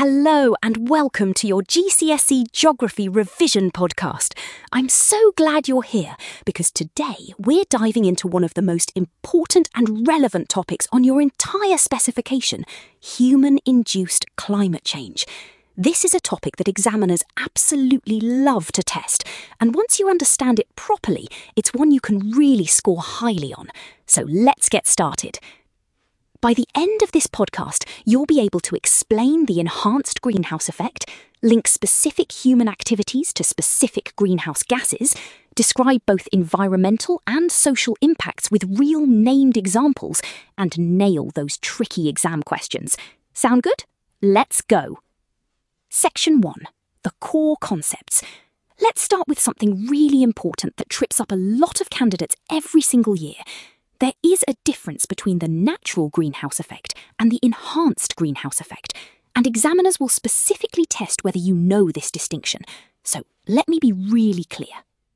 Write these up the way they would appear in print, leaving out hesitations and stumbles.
Hello and welcome to your GCSE Geography Revision podcast. I'm so glad you're here because today we're diving into one of the most important and relevant topics on your entire specification, human-induced climate change. This is a topic that examiners absolutely love to test, and once you understand it properly, it's one you can really score highly on. So let's get started. By the end of this podcast, you'll be able to explain the enhanced greenhouse effect, link specific human activities to specific greenhouse gases, describe both environmental and social impacts with real named examples, and nail those tricky exam questions. Sound good? Let's go. Section 1. The core concepts. Let's start with something really important that trips up a lot of candidates every single year. There is a difference between the natural greenhouse effect and the enhanced greenhouse effect, and examiners will specifically test whether you know this distinction. So let me be really clear.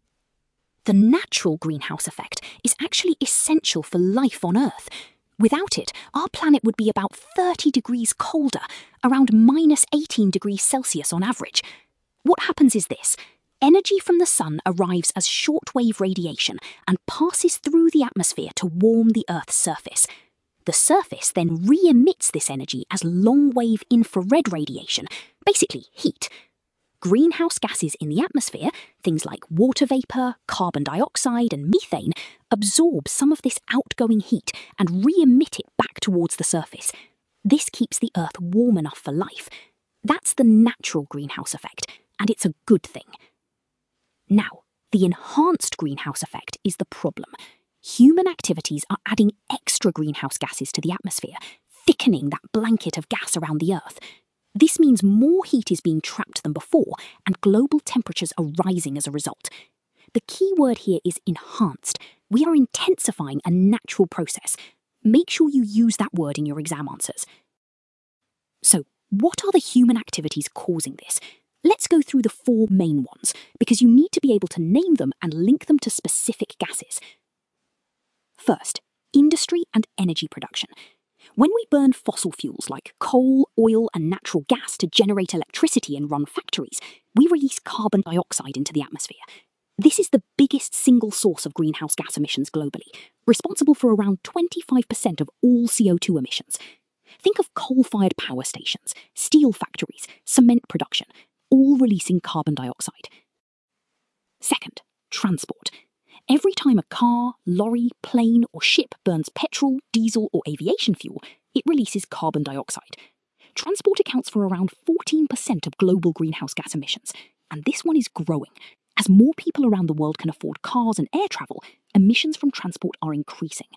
The natural greenhouse effect is actually essential for life on Earth. Without it, our planet would be about 30 degrees colder, around minus 18 degrees Celsius on average. What happens is this. Energy from the sun arrives as shortwave radiation and passes through the atmosphere to warm the Earth's surface. The surface then re-emits this energy as long-wave infrared radiation, basically heat. Greenhouse gases in the atmosphere, things like water vapour, carbon dioxide and methane, absorb some of this outgoing heat and re-emit it back towards the surface. This keeps the Earth warm enough for life. That's the natural greenhouse effect, and it's a good thing. Now, the enhanced greenhouse effect is the problem. Human activities are adding extra greenhouse gases to the atmosphere, thickening that blanket of gas around the Earth. This means more heat is being trapped than before, and global temperatures are rising as a result. The key word here is enhanced. We are intensifying a natural process. Make sure you use that word in your exam answers. So, what are the human activities causing this? Let's go through the four main ones, because you need to be able to name them and link them to specific gases. First, industry and energy production. When we burn fossil fuels like coal, oil, and natural gas to generate electricity and run factories, we release carbon dioxide into the atmosphere. This is the biggest single source of greenhouse gas emissions globally, responsible for around 25% of all CO2 emissions. Think of coal-fired power stations, steel factories, cement production, all releasing carbon dioxide. Second, transport. Every time a car, lorry, plane or ship burns petrol, diesel or aviation fuel, it releases carbon dioxide. Transport accounts for around 14% of global greenhouse gas emissions, and this one is growing. As more people around the world can afford cars and air travel, emissions from transport are increasing.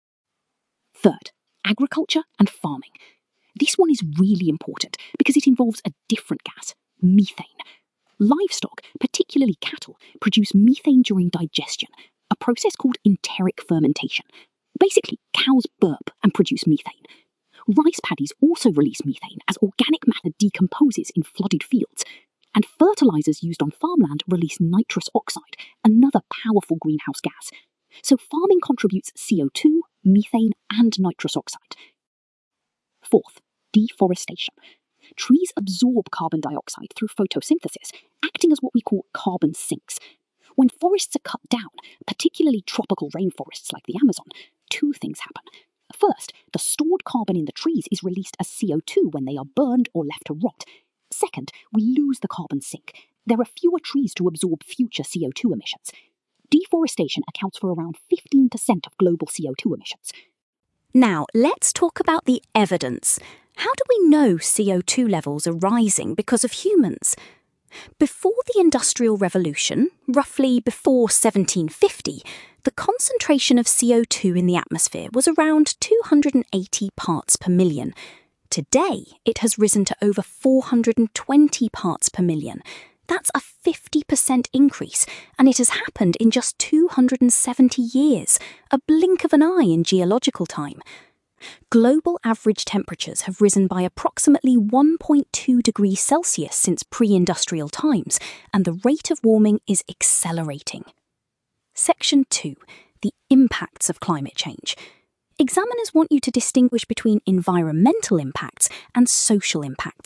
Third, agriculture and farming. This one is really important because it involves a different gas, methane. Livestock, particularly cattle, produce methane during digestion, a process called enteric fermentation. Basically, cows burp and produce methane. Rice paddies also release methane as organic matter decomposes in flooded fields. And fertilizers used on farmland release nitrous oxide, another powerful greenhouse gas. So farming contributes CO2, methane, and nitrous oxide. Fourth, deforestation. Trees absorb carbon dioxide through photosynthesis, acting as what we call carbon sinks. When forests are cut down, particularly tropical rainforests like the Amazon, two things happen. First, the stored carbon in the trees is released as CO2 when they are burned or left to rot. Second, we lose the carbon sink. There are fewer trees to absorb future CO2 emissions. Deforestation accounts for around 15% of global CO2 emissions. Now, let's talk about the evidence. How do we know CO2 levels are rising because of humans? Before the Industrial Revolution, roughly before 1750, the concentration of CO2 in the atmosphere was around 280 parts per million. Today, it has risen to over 420 parts per million. That's a 50% increase, and it has happened in just 270 years, a blink of an eye in geological time. Global average temperatures have risen by approximately 1.2 degrees Celsius since pre-industrial times, and the rate of warming is accelerating. Section 2. The impacts of climate change. Examiners want you to distinguish between environmental impacts and social impacts.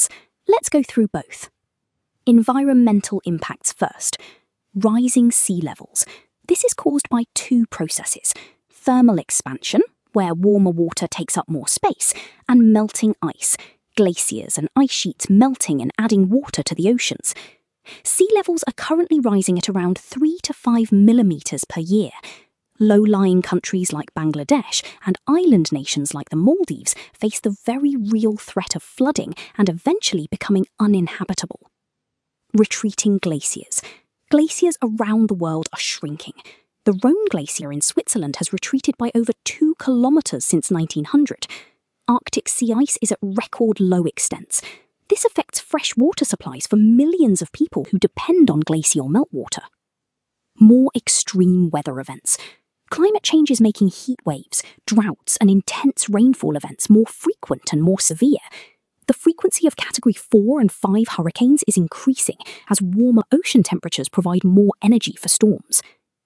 Let's go through both. Environmental impacts first. Rising sea levels. This is caused by two processes: thermal expansion, where warmer water takes up more space, and melting ice, glaciers and ice sheets melting and adding water to the oceans. Sea levels are currently rising at around 3 to 5 millimetres per year. Low-lying countries like Bangladesh and island nations like the Maldives face the very real threat of flooding and eventually becoming uninhabitable. Retreating glaciers. Glaciers around the world are shrinking. The Rhone Glacier in Switzerland has retreated by over 2 kilometres since 1900. Arctic sea ice is at record low extents. This affects fresh water supplies for millions of people who depend on glacial meltwater. More extreme weather events. Climate change is making heat waves, droughts, and intense rainfall events more frequent and more severe. The frequency of Category 4 and 5 hurricanes is increasing as warmer ocean temperatures provide more energy for storms.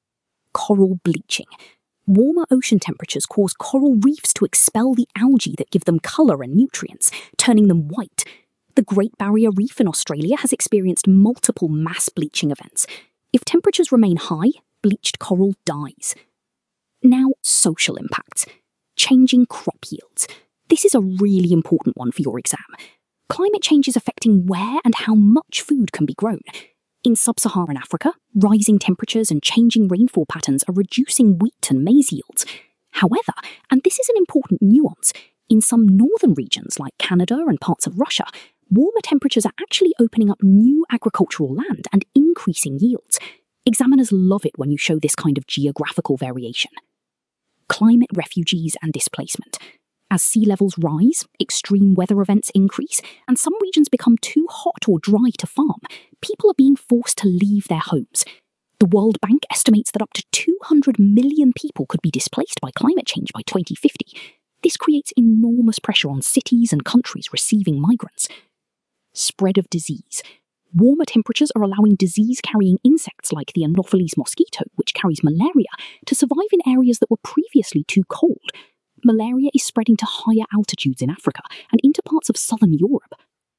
Coral bleaching. Warmer ocean temperatures cause coral reefs to expel the algae that give them colour and nutrients, turning them white. The Great Barrier Reef in Australia has experienced multiple mass bleaching events. If temperatures remain high, bleached coral dies. Now, social impacts. Changing crop yields. This is a really important one for your exam. Climate change is affecting where and how much food can be grown. In sub-Saharan Africa, rising temperatures and changing rainfall patterns are reducing wheat and maize yields. However, and this is an important nuance, in some northern regions like Canada and parts of Russia, warmer temperatures are actually opening up new agricultural land and increasing yields. Examiners love it when you show this kind of geographical variation. Climate refugees and displacement. As sea levels rise, extreme weather events increase, and some regions become too hot or dry to farm, people are being forced to leave their homes. The World Bank estimates that up to 200 million people could be displaced by climate change by 2050. This creates enormous pressure on cities and countries receiving migrants. Spread of disease. Warmer temperatures are allowing disease-carrying insects like the Anopheles mosquito, which carries malaria, to survive in areas that were previously too cold. Malaria is spreading to higher altitudes in Africa and into parts of southern Europe.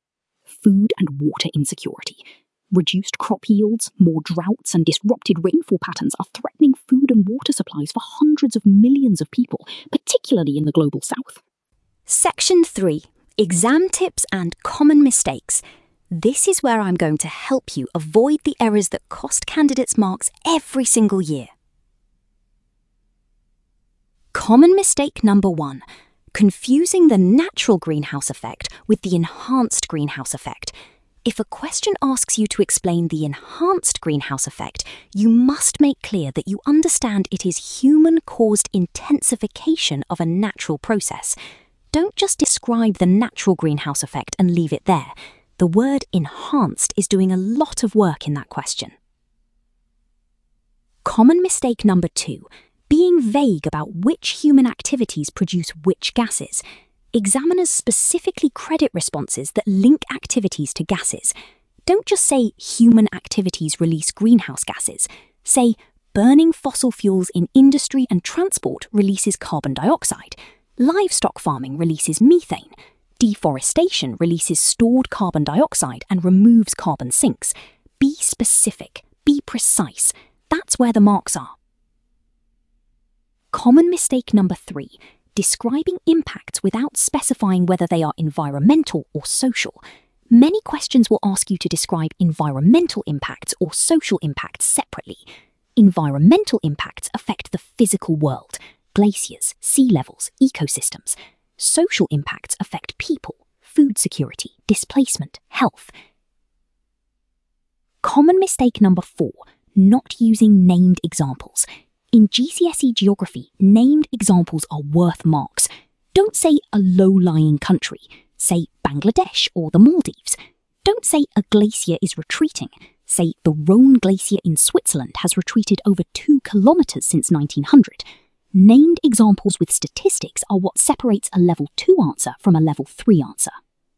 Food and water insecurity. Reduced crop yields, more droughts, and disrupted rainfall patterns are threatening food and water supplies for hundreds of millions of people, particularly in the global south. Section 3. Exam tips and common mistakes. This is where I'm going to help you avoid the errors that cost candidates marks every single year. Common mistake number 1. Confusing the natural greenhouse effect with the enhanced greenhouse effect. If a question asks you to explain the enhanced greenhouse effect, you must make clear that you understand it is human-caused intensification of a natural process. Don't just describe the natural greenhouse effect and leave it there. The word enhanced is doing a lot of work in that question. Common mistake number 2. Being vague about which human activities produce which gases. Examiners specifically credit responses that link activities to gases. Don't just say human activities release greenhouse gases. Say burning fossil fuels in industry and transport releases carbon dioxide. Livestock farming releases methane. Deforestation releases stored carbon dioxide and removes carbon sinks. Be specific. Be precise. That's where the marks are. Common mistake number 3. Describing impacts without specifying whether they are environmental or social. Many questions will ask you to describe environmental impacts or social impacts separately. Environmental impacts affect the physical world, glaciers, sea levels, ecosystems. Social impacts affect people, food security, displacement, health. Common mistake number 4. Not using named examples. In GCSE Geography, named examples are worth marks. Don't say a low-lying country. Say Bangladesh or the Maldives. Don't say a glacier is retreating. Say the Rhone Glacier in Switzerland has retreated over 2 kilometres since 1900. Named examples with statistics are what separates a Level 2 answer from a Level 3 answer.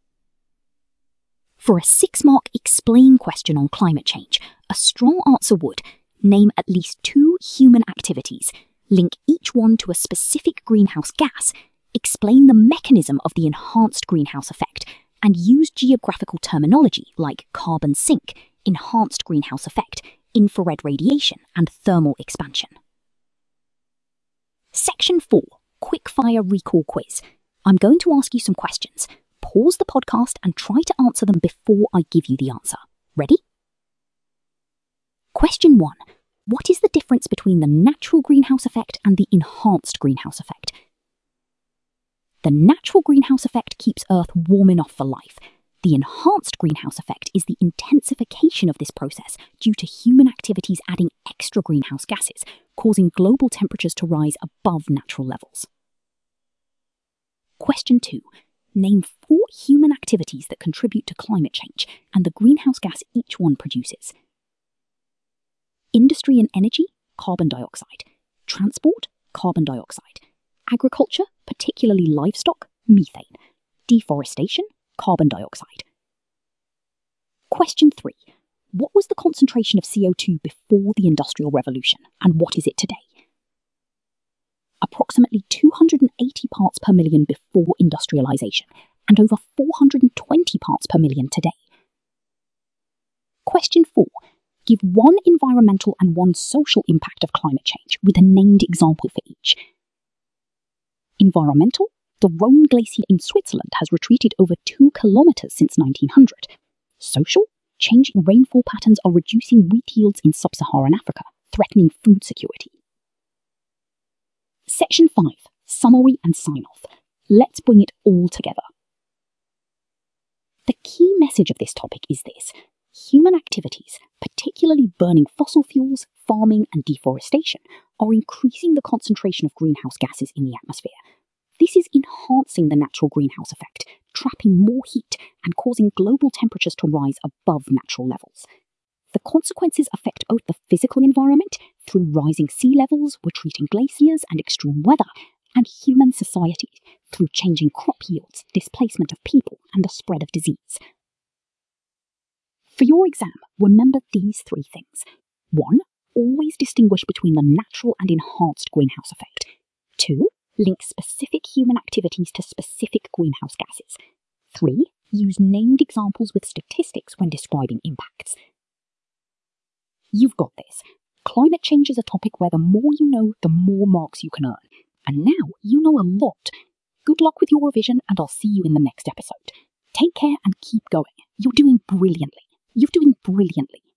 For a 6-mark explain question on climate change, a strong answer would name at least 2 human activities, link each one to a specific greenhouse gas, explain the mechanism of the enhanced greenhouse effect, and use geographical terminology like carbon sink, enhanced greenhouse effect, infrared radiation, and thermal expansion. Section 4, Quickfire Recall Quiz. I'm going to ask you some questions. Pause the podcast and try to answer them before I give you the answer. Ready? Question 1. What is the difference between the natural greenhouse effect and the enhanced greenhouse effect? The natural greenhouse effect keeps Earth warm enough for life. The enhanced greenhouse effect is the intensification of this process due to human activities adding extra greenhouse gases, causing global temperatures to rise above natural levels. Question 2. Name 4 human activities that contribute to climate change and the greenhouse gas each one produces. Industry and energy, carbon dioxide. Transport, carbon dioxide. Agriculture, particularly livestock, methane. Deforestation, carbon dioxide. Question 3. What was the concentration of CO2 before the Industrial Revolution, and what is it today? Approximately 280 parts per million before industrialization, and over 420 parts per million today. Question 4. Give 1 environmental and 1 social impact of climate change with a named example for each. Environmental, the Rhone Glacier in Switzerland has retreated over 2 kilometers since 1900. Social, changing rainfall patterns are reducing wheat yields in sub-Saharan Africa, threatening food security. Section 5, Summary and Sign-Off. Let's bring it all together. The key message of this topic is this. Human activities, particularly burning fossil fuels, farming and deforestation, are increasing the concentration of greenhouse gases in the atmosphere. This is enhancing the natural greenhouse effect, trapping more heat and causing global temperatures to rise above natural levels. The consequences affect both the physical environment through rising sea levels, retreating glaciers and extreme weather, and human society through changing crop yields, displacement of people and the spread of disease. For your exam, remember these 3 things. 1. Always distinguish between the natural and enhanced greenhouse effect. 2. Link specific human activities to specific greenhouse gases. 3. Use named examples with statistics when describing impacts. You've got this. Climate change is a topic where the more you know, the more marks you can earn. And now you know a lot. Good luck with your revision, and I'll see you in the next episode. Take care and keep going. You're doing brilliantly.